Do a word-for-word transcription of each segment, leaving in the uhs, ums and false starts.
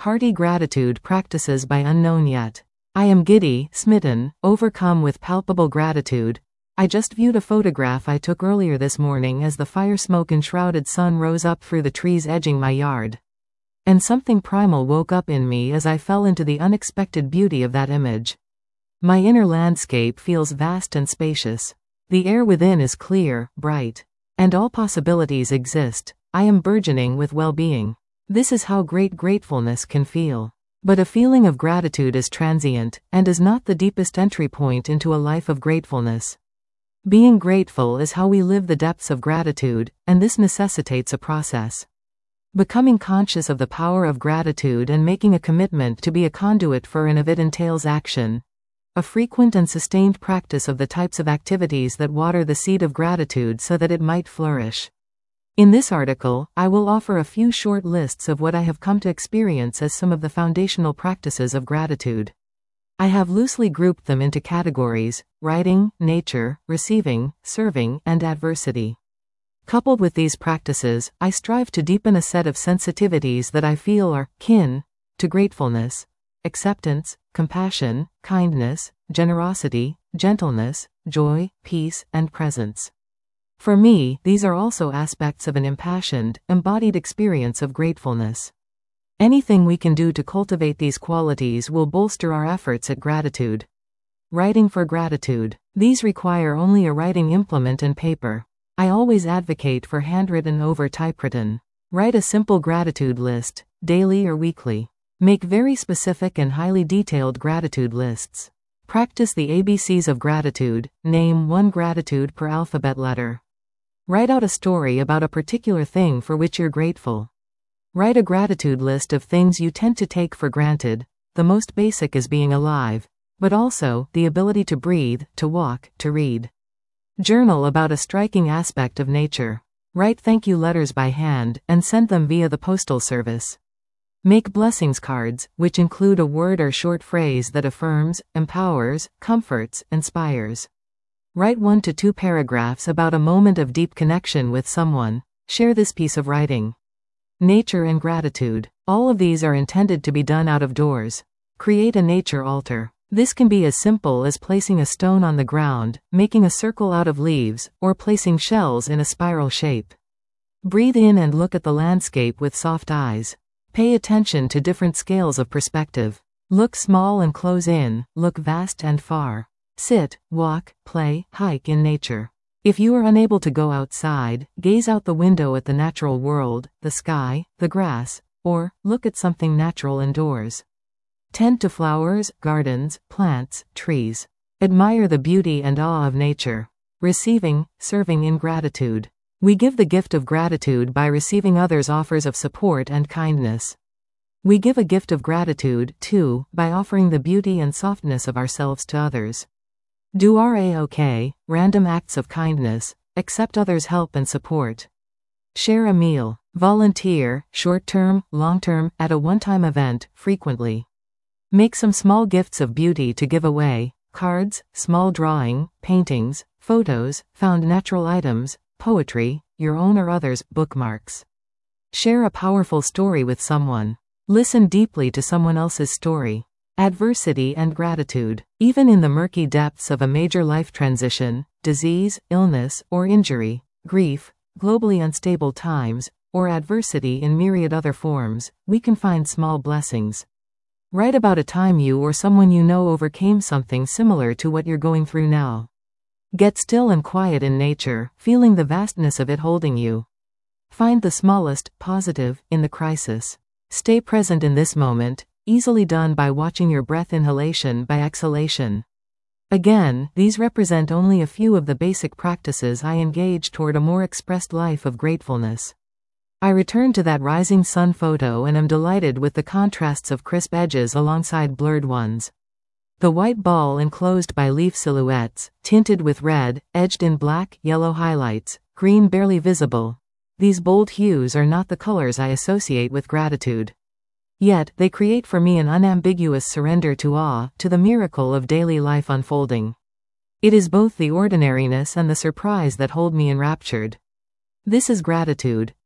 Hearty gratitude practices by unknown yet. I am giddy, smitten, overcome with palpable gratitude. I just viewed a photograph I took earlier this morning as the fire smoke enshrouded sun rose up through the trees edging my yard. And something primal woke up in me as I fell into the unexpected beauty of that image. My inner landscape feels vast and spacious. The air within is clear, bright. And all possibilities exist. I am burgeoning with well-being. This is how great gratefulness can feel. But a feeling of gratitude is transient, and is not the deepest entry point into a life of gratefulness. Being grateful is how we live the depths of gratitude, and this necessitates a process. Becoming conscious of the power of gratitude and making a commitment to be a conduit for and of it entails action. A frequent and sustained practice of the types of activities that water the seed of gratitude so that it might flourish. In this article, I will offer a few short lists of what I have come to experience as some of the foundational practices of gratitude. I have loosely grouped them into categories: writing, nature, receiving, serving, and adversity. Coupled with these practices, I strive to deepen a set of sensitivities that I feel are kin to gratefulness: acceptance, compassion, kindness, generosity, gentleness, joy, peace, and presence. For me, these are also aspects of an impassioned, embodied experience of gratefulness. Anything we can do to cultivate these qualities will bolster our efforts at gratitude. Writing for gratitude. These require only a writing implement and paper. I always advocate for handwritten over typewritten. Write a simple gratitude list, daily or weekly. Make very specific and highly detailed gratitude lists. Practice the A B Cs of gratitude. Name one gratitude per alphabet letter. Write out a story about a particular thing for which you're grateful. Write a gratitude list of things you tend to take for granted. The most basic is being alive, but also the ability to breathe, to walk, to read. Journal about a striking aspect of nature. Write thank you letters by hand and send them via the postal service. Make blessings cards, which include a word or short phrase that affirms, empowers, comforts, inspires. Write one to two paragraphs about a moment of deep connection with someone. Share this piece of writing. Nature and gratitude. All of these are intended to be done out of doors. Create a nature altar. This can be as simple as placing a stone on the ground, making a circle out of leaves, or placing shells in a spiral shape. Breathe in and look at the landscape with soft eyes. Pay attention to different scales of perspective. Look small and close in, look vast and far. Sit, walk, play, hike in nature. If you are unable to go outside, gaze out the window at the natural world, the sky, the grass, or look at something natural indoors. Tend to flowers, gardens, plants, trees. Admire the beauty and awe of nature. Receiving, serving in gratitude. We give the gift of gratitude by receiving others' offers of support and kindness. We give a gift of gratitude, too, by offering the beauty and softness of ourselves to others. Do R A O K, random acts of kindness, accept others' help and support. Share a meal. Volunteer, short-term, long-term, at a one-time event, frequently. Make some small gifts of beauty to give away: cards, small drawing, paintings, photos, found natural items, poetry, your own or others' bookmarks. Share a powerful story with someone. Listen deeply to someone else's story. Adversity and gratitude. Even in the murky depths of a major life transition, disease, illness, or injury, grief, globally unstable times, or adversity in myriad other forms, we can find small blessings. Write about a time you or someone you know overcame something similar to what you're going through now. Get still and quiet in nature, feeling the vastness of it holding you. Find the smallest positive in the crisis. Stay present in this moment, easily done by watching your breath inhalation by exhalation. Again, these represent only a few of the basic practices I engage toward a more expressed life of gratefulness. I return to that rising sun photo and am delighted with the contrasts of crisp edges alongside blurred ones. The white ball enclosed by leaf silhouettes, tinted with red, edged in black, yellow highlights, green barely visible. These bold hues are not the colors I associate with gratitude. Yet, they create for me an unambiguous surrender to awe, to the miracle of daily life unfolding. It is both the ordinariness and the surprise that hold me enraptured. This is gratitude,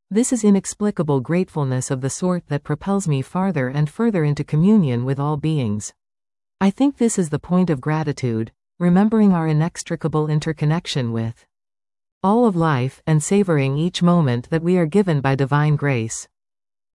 This is inexplicable gratefulness of the sort that propels me farther and further into communion with all beings. I think this is the point of gratitude, remembering our inextricable interconnection with all of life, and savoring each moment that we are given by divine grace.